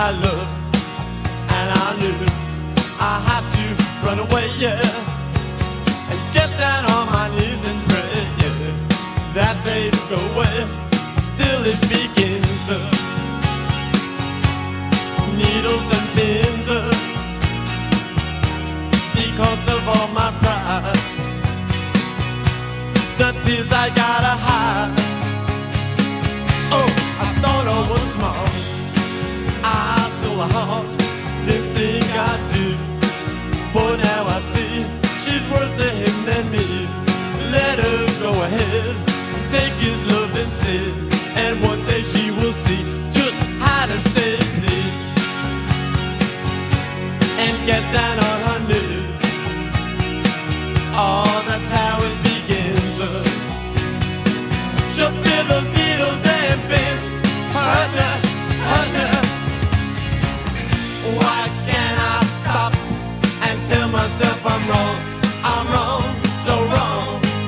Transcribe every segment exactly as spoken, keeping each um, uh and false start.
I love, and I knew I had to run away, yeah, and get down on my knees and pray, yeah, that they'd go away. Still it begins, uh, needles and pins, uh, because of all my pride, the tears I gotta hide. Oh, I thought I was smart, I stole her heart, didn't think I'd do, but now I see she's worse to him than me. Let her go ahead, take his love instead, and one day she will see just how to save me and get down on her knees. Oh, that's how it begins. She'll feel those needles and pins, hurt her, hurt her. Why can't I stop and tell myself I'm wrong, I'm wrong, so wrong?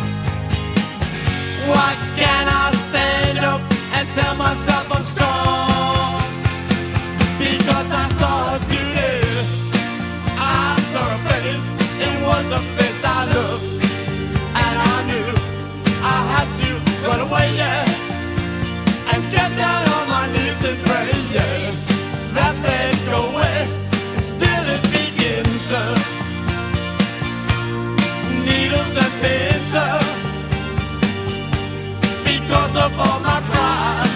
Why can't I stand up and tell myself I'm strong? Because I saw her today, I saw her face, it was a face I loved, and I knew I had to run away, yeah, and get down on my knees and pray, yeah, that they'd go away. And still it begins, uh, needles and pins, uh, because of all my pride,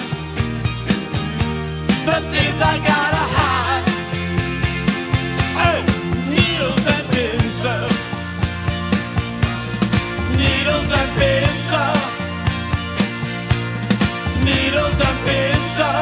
the tears I gotta hide. Hey, needles and pins, uh, needles and pins, uh, needles and pins, uh.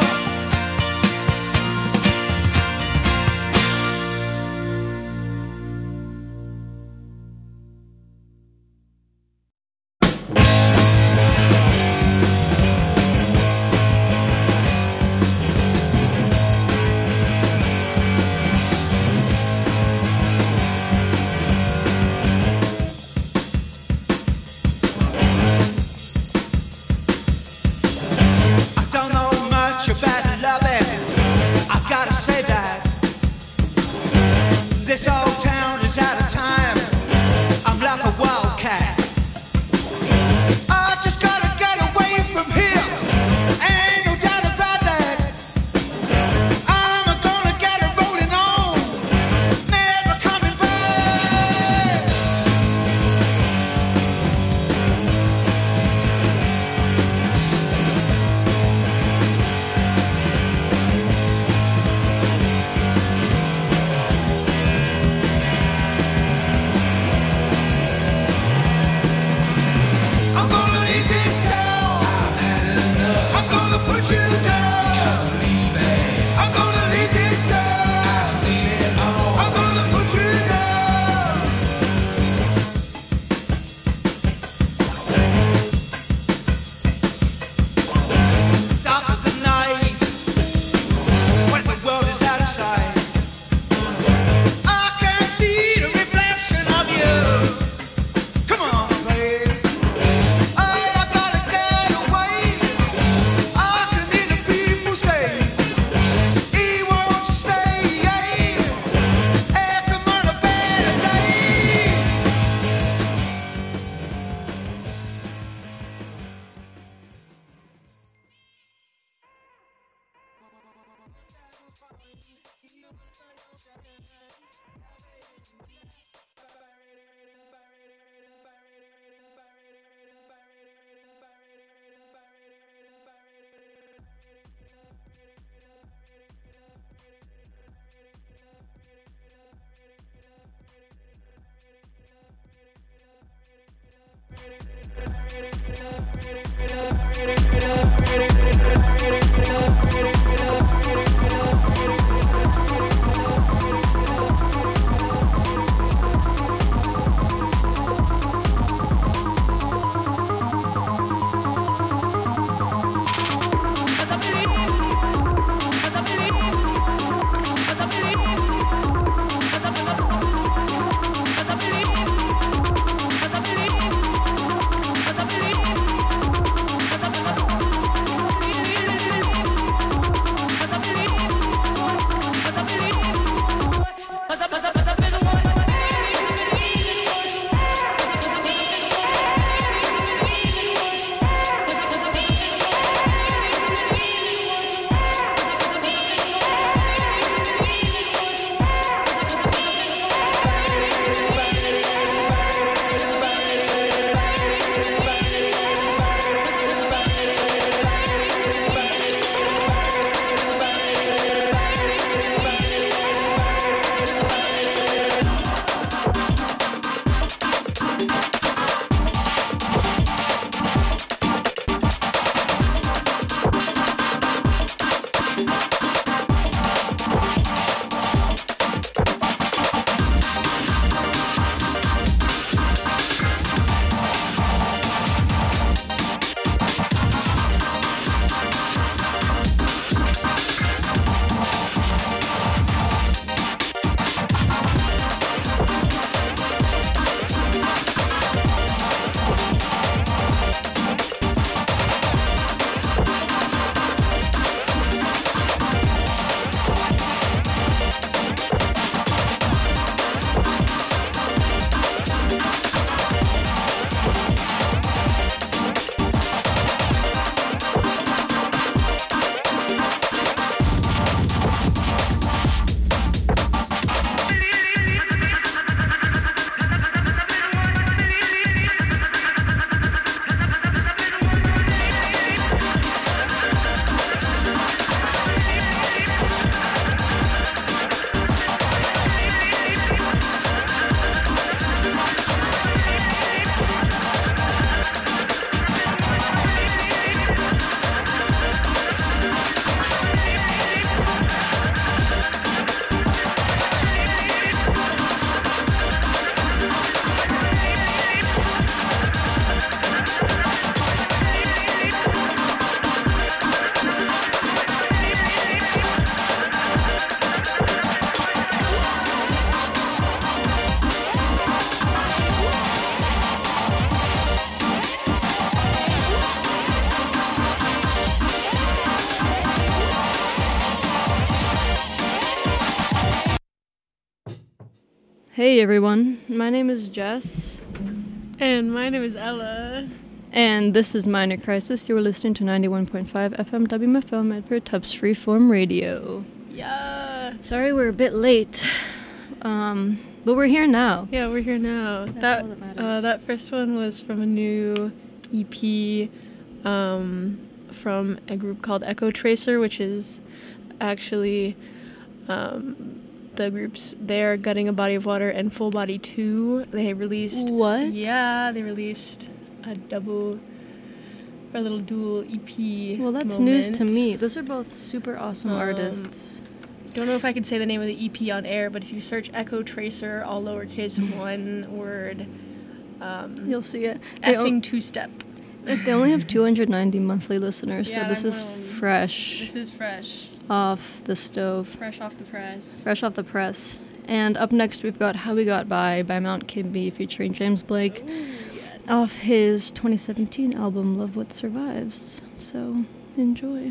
Hey everyone, my name is Jess. And my name is Ella. And this is Minor Crisis. You were listening to ninety-one point five F M W M F L Medford Tufts Freeform Radio. Yeah. Sorry we're a bit late, um, but we're here now. Yeah, we're here now. That's that all that matters. uh, that first one was from a new E P um, from a group called Echo Tracer, which is actually um, the groups there, Gutting a Body of Water and Full Body two. They released... What? Yeah, they released a double... or a little dual E P. Well, that's moment. news to me. Those are both super awesome Um, artists. Don't know if I can say the name of the E P on air, but if you search Echo Tracer, all lowercase, one word, um, You'll see it. They, effing o- two-step. they only have two hundred ninety monthly listeners, Yeah, so this I'm is wrong. fresh This is fresh. off the stove. Fresh off the press. Fresh off the press. And up next we've got How We Got By by Mount Kimby featuring James Blake Ooh, yes. off his twenty seventeen album Love What Survives. So enjoy.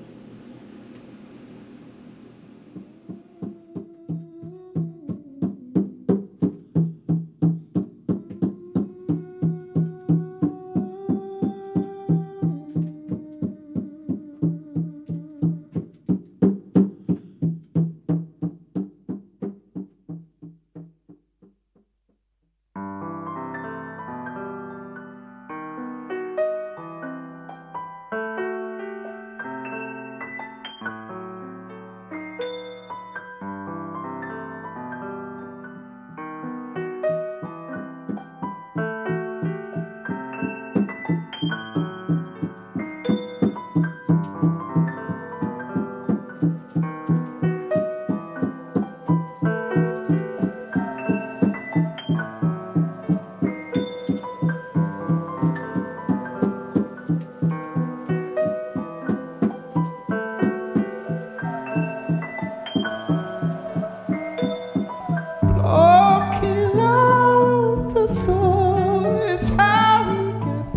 Blocking out the thought is how we get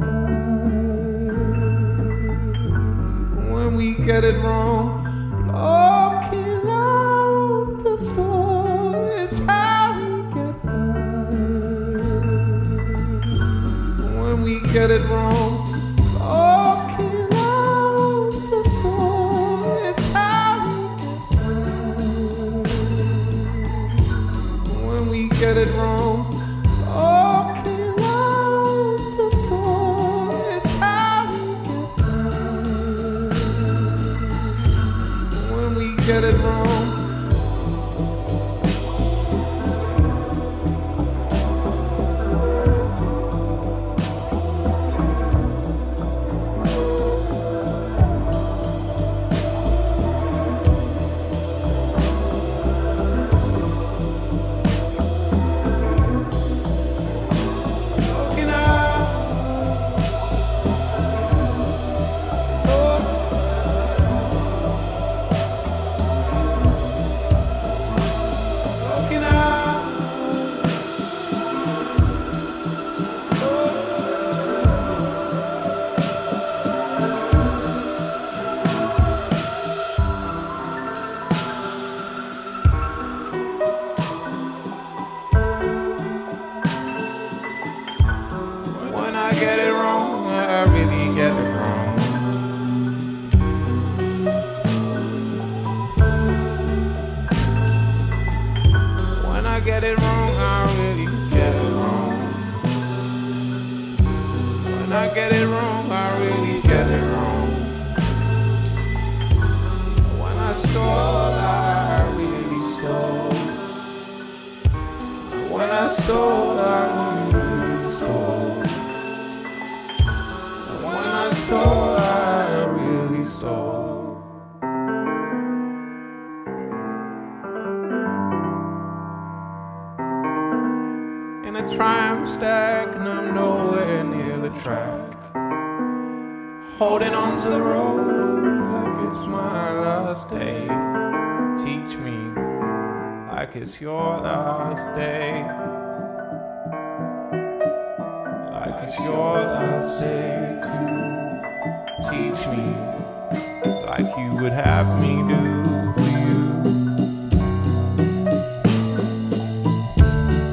by when we get it wrong. Blocking out the thought is how we get by when we get it wrong. Blocking out the thought is how we get by when we get it wrong. Blocking out the thought is how we get by when we get it wrong. Blocking out Blocking out when I get it wrong, I really get it wrong. When I get it wrong, I really get it wrong. When I get it wrong, I really get it wrong. When I stall, I really stall. When I stall, I really stall. When I stall, I really stall. In a tram stack, and I'm nowhere near the track. Holding on to the road like it's my last day. Teach me like it's your last day. Like it's your last day to teach me like you would have me do for you.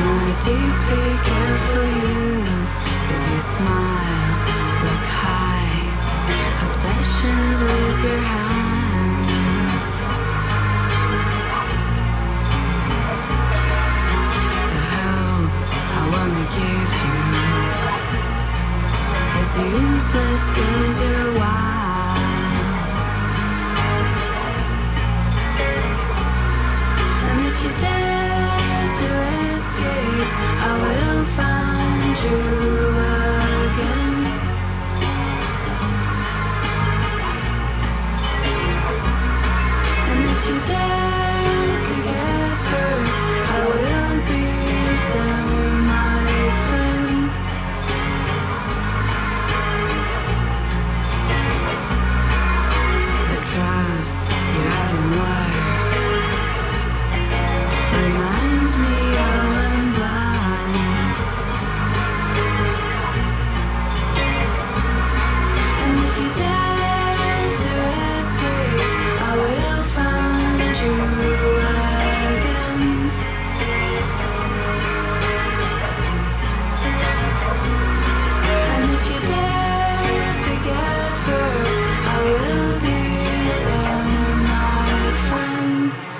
I deeply care for you, 'cause you smile, look high, obsessions with your hands. The health I wanna give you is useless 'cause you're wild. And if you dare to escape, I will find you again. And if you dare to get hurt, I will be there, my friend. The trust you have in life reminds me how I'm blind. And if you dare to escape, I will find you again. And if you dare to get hurt, I will be there, my friend.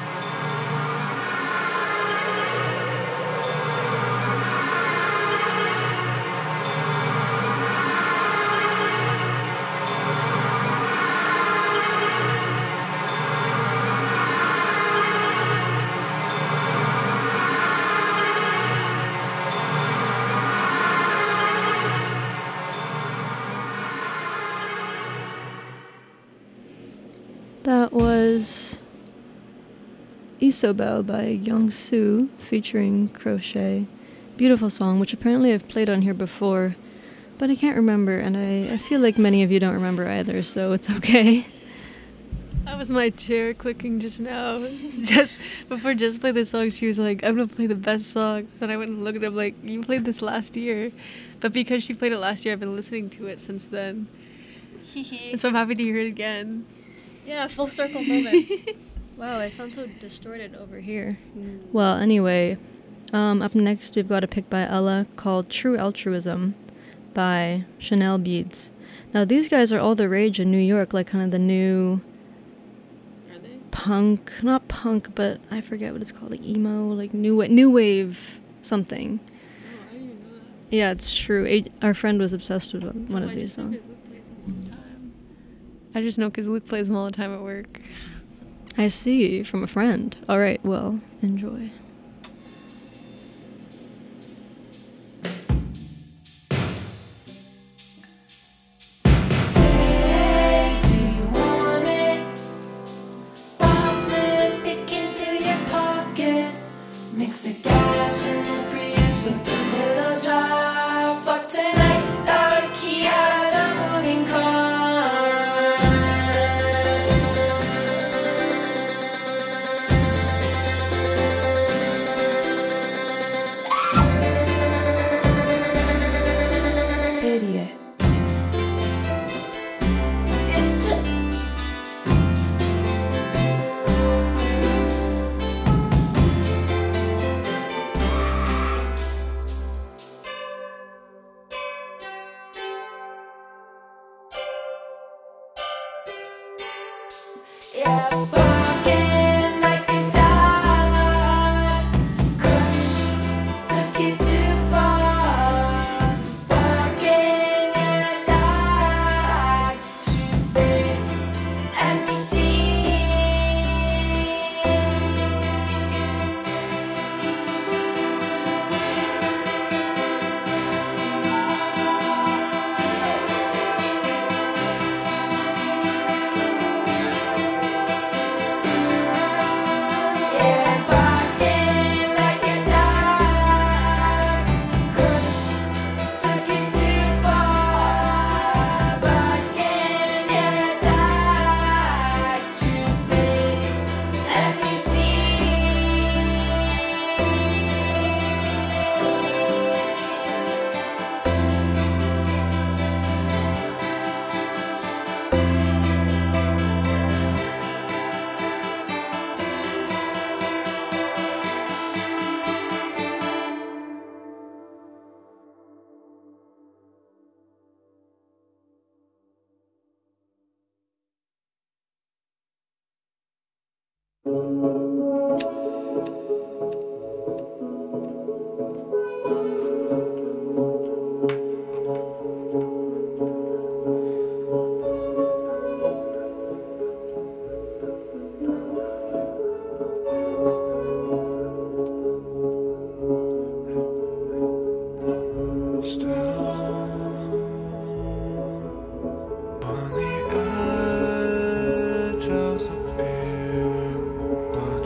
That was Isobel by Youngsu featuring Crochet. Beautiful song, which apparently I've played on here before, but I can't remember, and I, I feel like many of you don't remember either, so it's okay. That was my chair clicking just now. Just before Jess played this song, she was like, I'm gonna play the best song. Then I went and looked at it, I'm like, you played this last year. But because she played it last year, I've been listening to it since then. And so I'm happy to hear it again. Yeah, full circle moment. Wow, I sound so distorted over here. Well, anyway, um, up next we've got a pick by Ella called True Altruism by Chanel Beads. Now these guys are all the rage in New York, like kind of the new Are they? punk, not punk, but I forget what it's called, like emo, like new, wa- new wave something. Oh, I didn't even know that. Yeah, it's true. A- our friend was obsessed with one one Oh, of I these just know songs. 'cause Luke plays them all the time. I just know because Luke plays them all the time at work. I see, from a friend. All right, well, enjoy. Hey, do you want it? Bossman picking through your pocket. Mix the gas and the Prius with the little jar. Fuck tonight, throw the key out of the moving car. Idiot. On the edge of the pier, but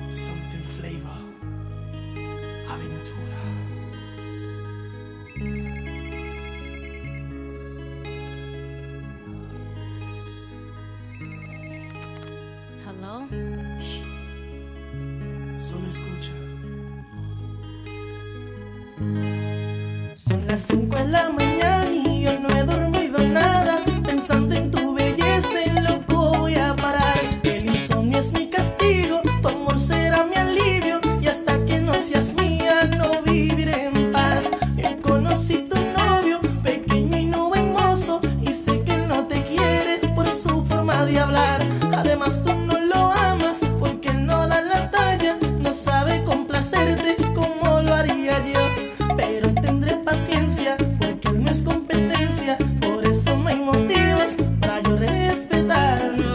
something flavor, aventura. Hello? Solo escucha. Son las cinco de la mañana y yo no he dormido nada. Pensando en tu belleza, en loco voy a parar. El insomnio es mi castigo, tu amor será mi alivio. Y hasta que no seas mía, no viviré en paz. Yo conocí tu novio, pequeño y no buen mozo, y sé que él no te quiere por su forma de hablar. Además tú no lo amas porque él no da la talla, no sabe complacerte como lo haría yo. Pero tendré paciencia porque él no es competencia, por eso no hay motivos para yo respetarlo.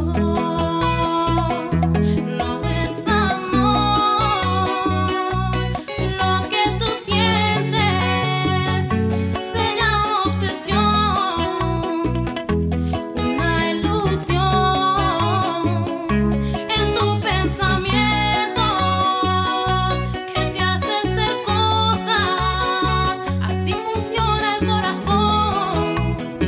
No es amor, lo que tú sientes se llama obsesión, una ilusión en tu pensamiento que te hace hacer cosas, así funciona el corazón.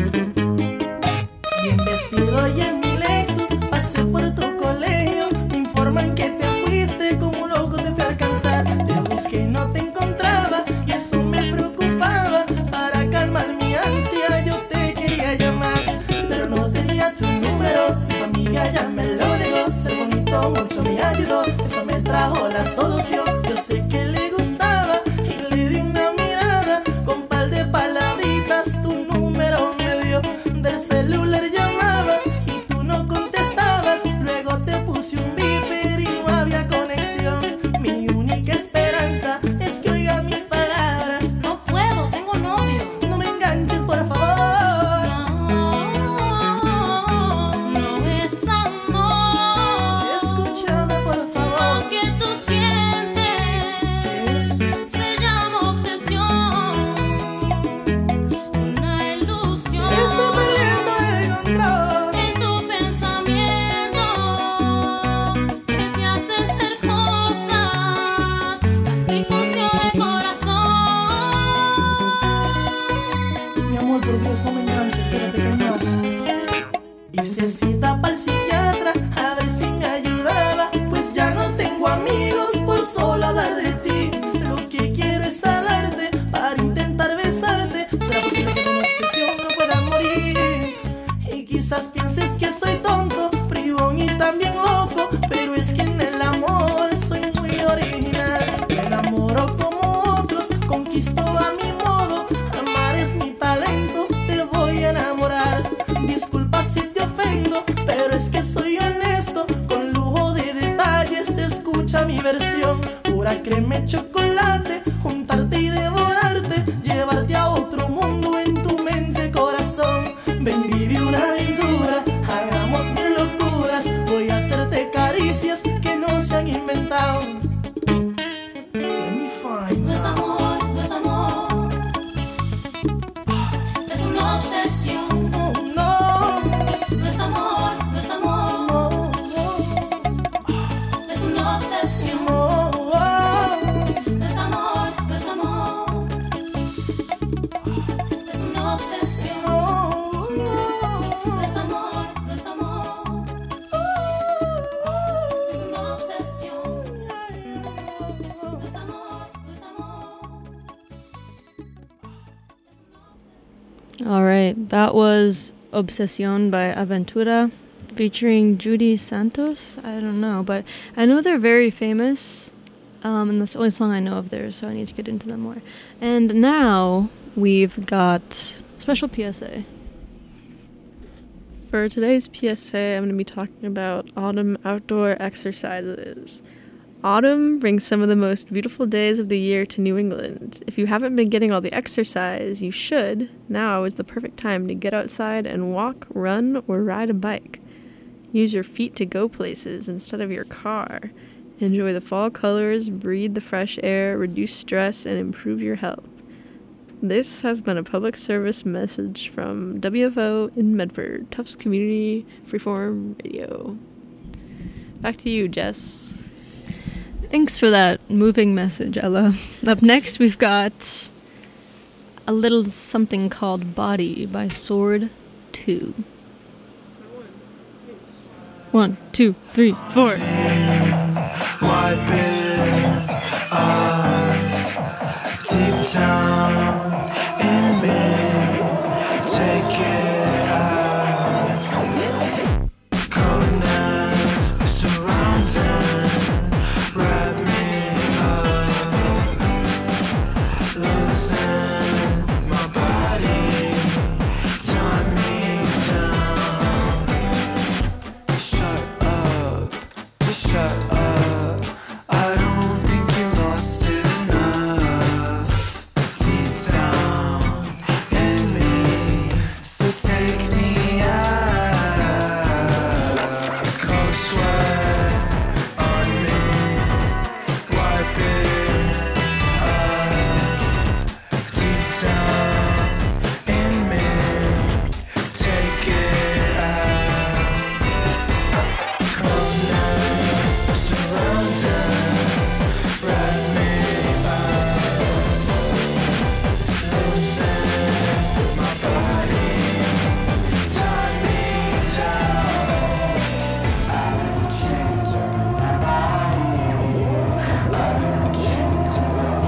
Bien vestido y en mi Lexus pasé por tu colegio. Me informan que te fuiste, como un loco te fui a alcanzar. Te busqué y no te encontraba y eso me preocupaba. Para calmar mi ansia yo te quería llamar, pero no tenía tu número. Tu amiga ya me lo negó. Ser bonito mucho me ayudó, eso me trajo la solución. Yo sé que le gustaba y le di una mirada. Con par de palabritas tu número me dio. Del celular llamaba y tú no contestabas. Luego te puse un beeper y no había conexión. Mi única esperanza es que oiga mis palabras. No puedo, tengo novio. No me enganches, por favor. No es amor, Escúchame, por favor. lo que tú sientes ¿Qué es? se llama obsesión, una ilusión Estoy perdiendo el control. en tu pensamiento que te hace hacer cosas, así funciona el corazón. Mi amor, por Dios, no me enganches, espérate, ¿qué más? Hice cita para el psiquiatra a ver si me ayudaba, pues ya no tengo amigos por solo hablar de ti. Lo que quiero es hablarte para intentar besarte. ¿Será posible que de una obsesión no pueda morir? Y quizás pienses que soy tonto, bribón y también loco, pero es que en el amor soy muy original. Me enamoro como otros, conquisto a mi modo. Amar es mi talento, te voy a enamorar. Disculpa si te ofendo, pero es que soy honesto. Con lujo de detalles, escucha mi versión. Pura crema y chocolate, juntarte y devorarte, llevarte a otro mundo en tu mente, corazón. Ven, vive una aventura, hagamos mil locuras. Voy a hacerte caricias que no se han inventado. Let me find No es out. amor, no es amor, es una obsesión. Oh, no, No es amor, no es amor, no, es una obsesión. no, oh. No es amor, no es amor, es una obsesión. No es amor, no es amor, es una obsesión. No es amor, no es amor, es una obsesión. All right, that was Obsesión by Aventura featuring Judy Santos. I don't know, but I know they're very famous, um, and that's the only song I know of theirs, so I need to get into them more. And now we've got special P S A. For today's P S A, I'm going to be talking about autumn outdoor exercises. Autumn brings some of the most beautiful days of the year to New England. If you haven't been getting all the exercise you should, now is the perfect time to get outside and walk, run, or ride a bike. Use your feet to go places instead of your car. Enjoy the fall colors, breathe the fresh air, reduce stress, and improve your health. This has been a public service message from W F O in Medford, Tufts Community Freeform Radio. Back to you, Jess. Thanks for that moving message, Ella. Up next, we've got a little something called Body by Sword two. One, two, three, four. Wipe it up deep down in me. Take it out. Connect, surrounding, wrap me up. Losing my body, tie me down. Shut up, just shut up. I don't think you lost it enough. Deep down in me, so take me out. Cold sweat on me, wipe it up. Deep down in me, take it out. Cold night, surrounding, wrap me up. Losing my body, tie me down. I'm a chain to my body. I'm a chain to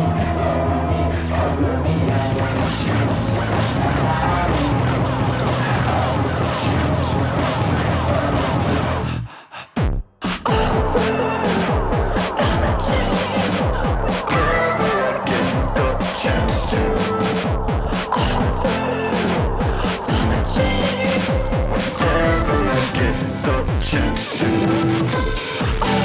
chance to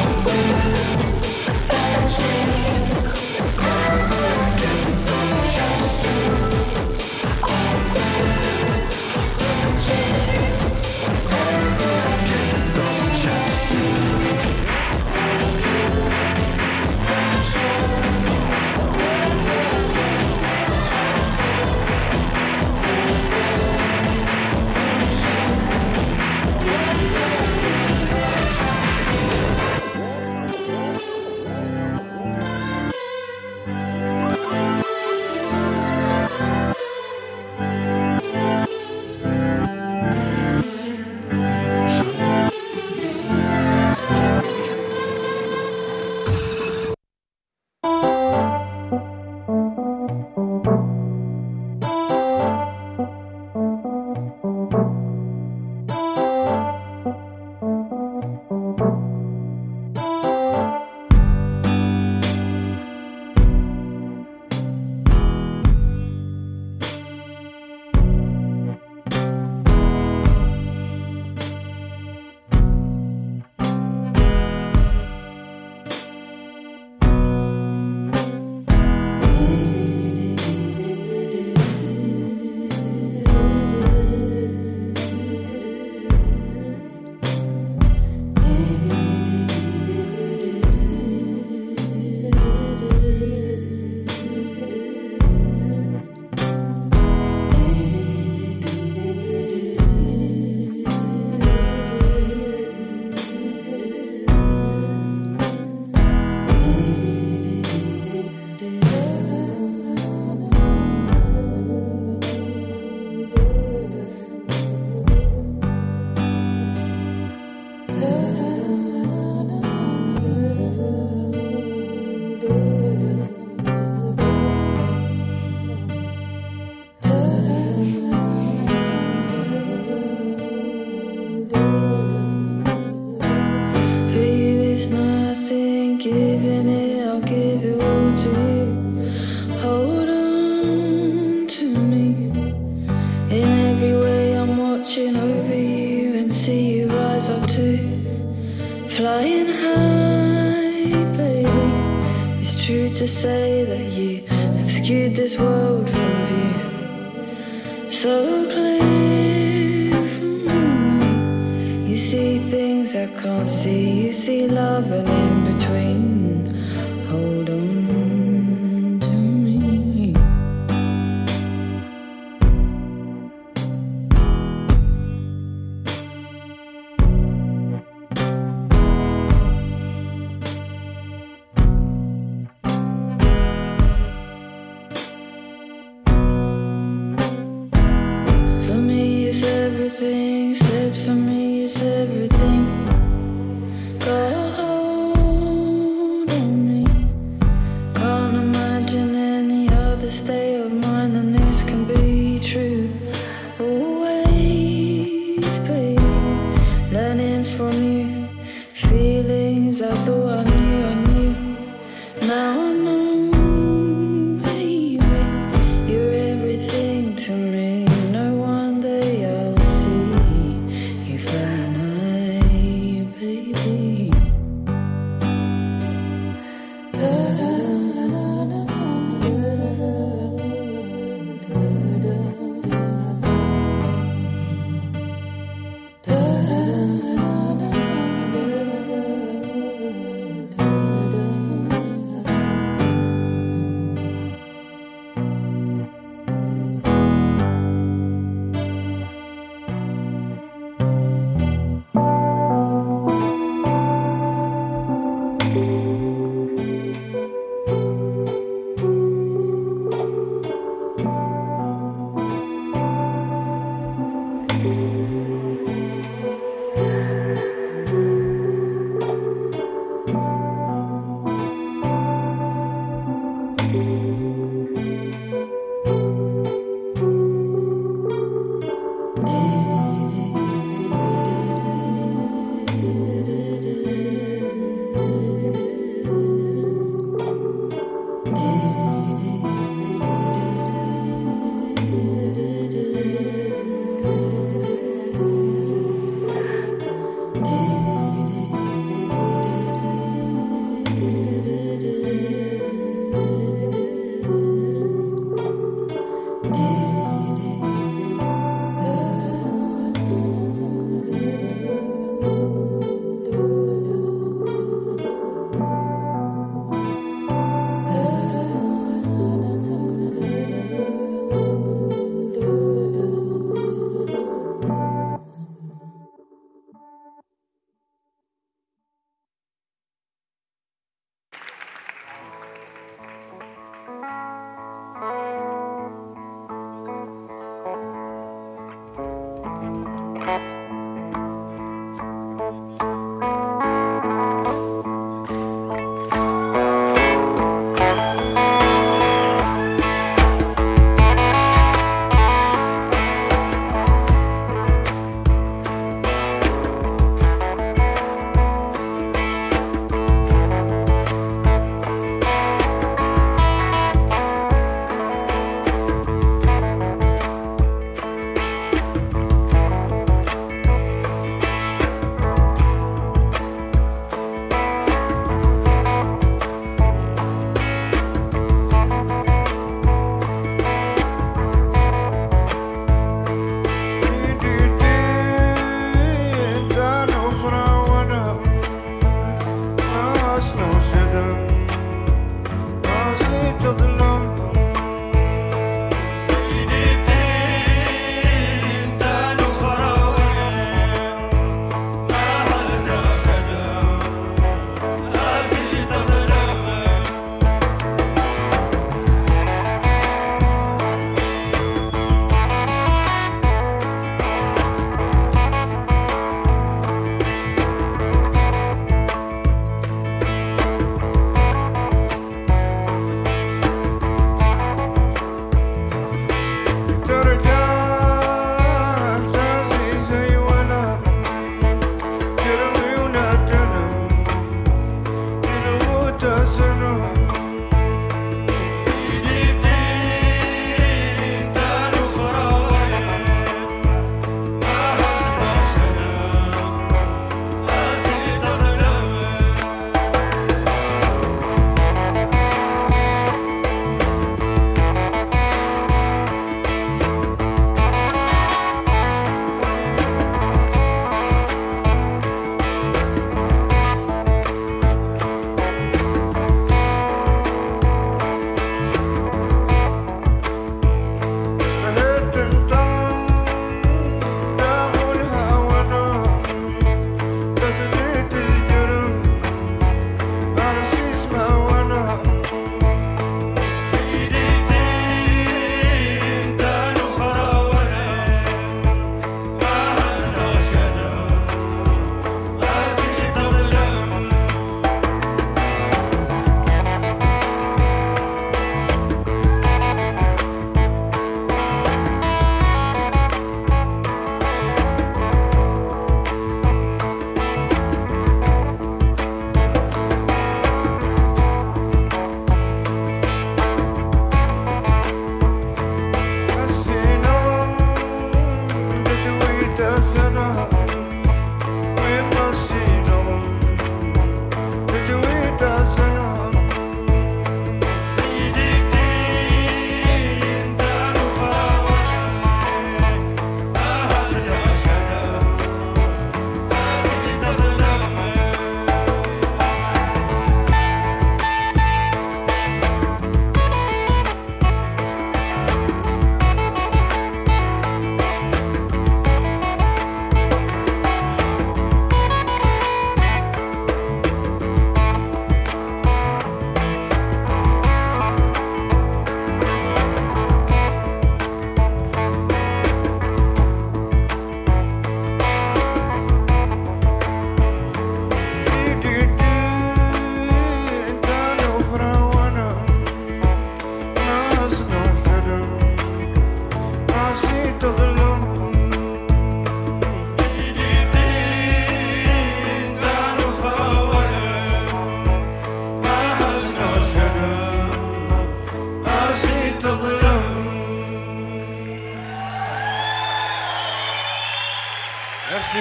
Flying high, baby. It's true to say that you have skewed this world from view. So clear from me. You see things I can't see. You see love and in between. Hold on to me.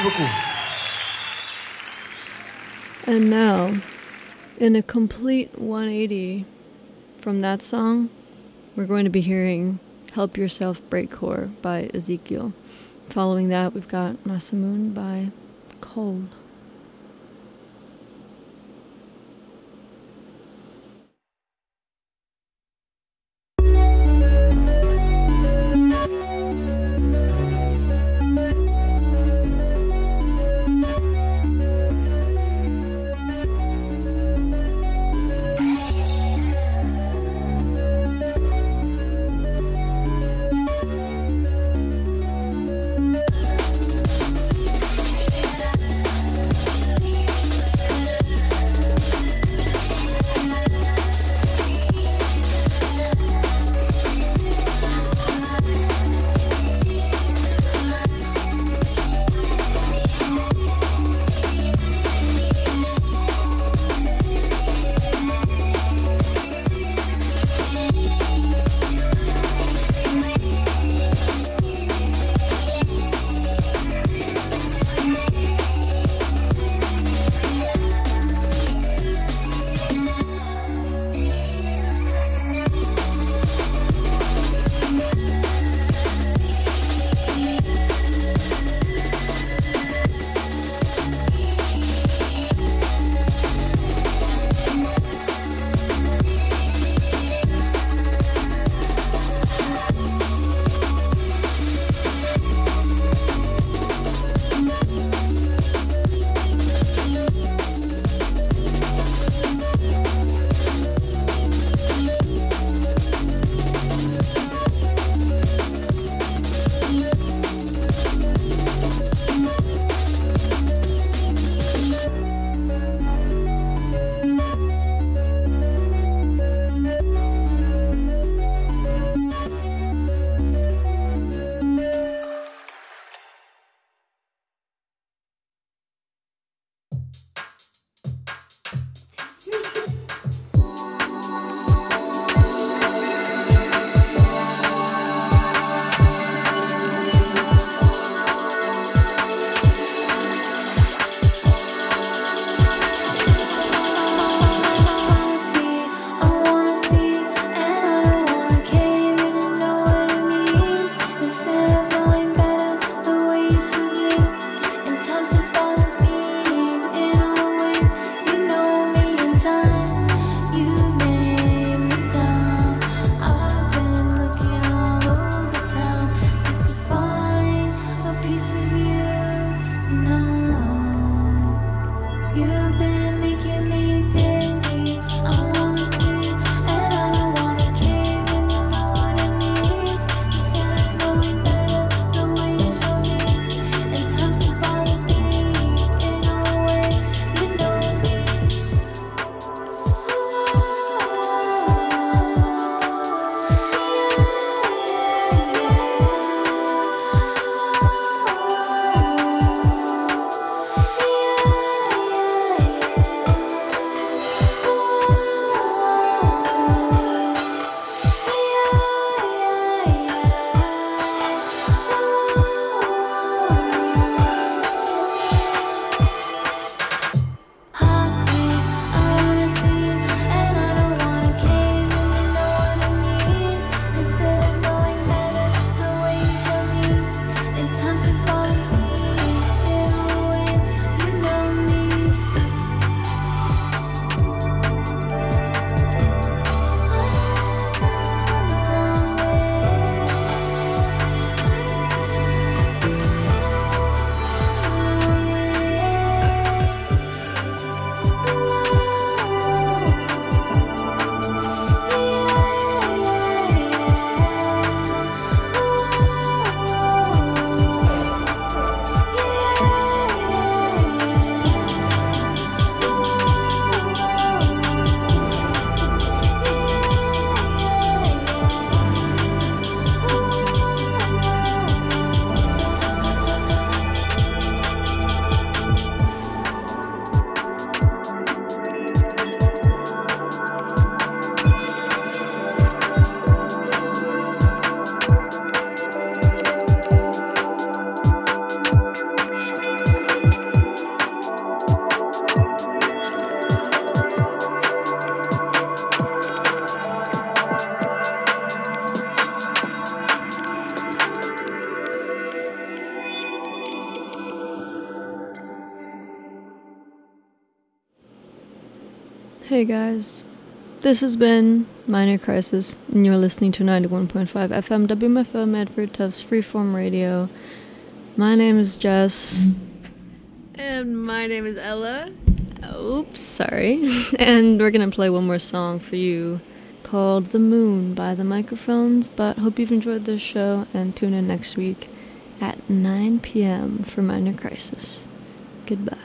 beaucoup. And now, in a complete one eighty from that song, we're going to be hearing Help Yourself Breakcore by Ezekiel. Following that, we've got Masamoon by Cold. Thank Hey guys, this has been Minor Crisis, and you're listening to ninety-one point five F M W M F O Medford Tufts Freeform Radio. My name is Jess. And my name is Ella. Oops, sorry. And we're gonna play one more song for you called The Moon by The Microphones, but hope you've enjoyed this show and tune in next week at nine p.m. for Minor Crisis. Goodbye.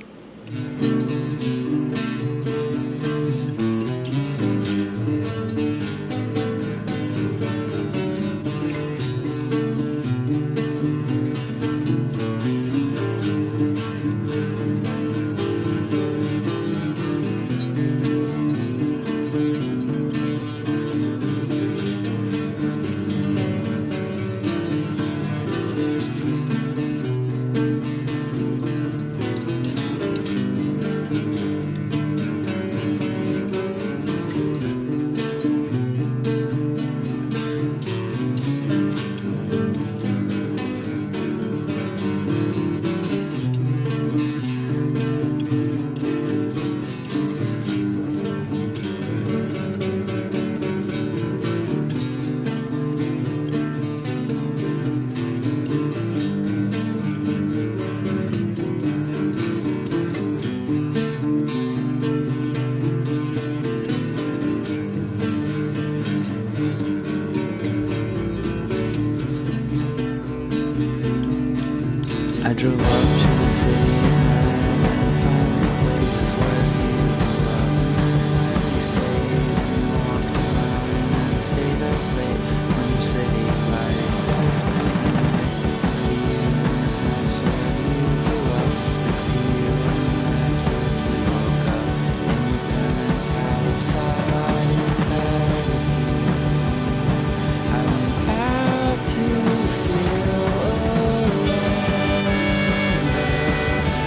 I drove up to the city and found a place where you were. We stayed and walked around and stayed up late under city lights. I spent the night next to you in the house where you grew up. Next to you in the mattress we woke up in your parents' house. I lied in bed with you. I went out to feel alone.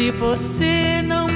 Se você não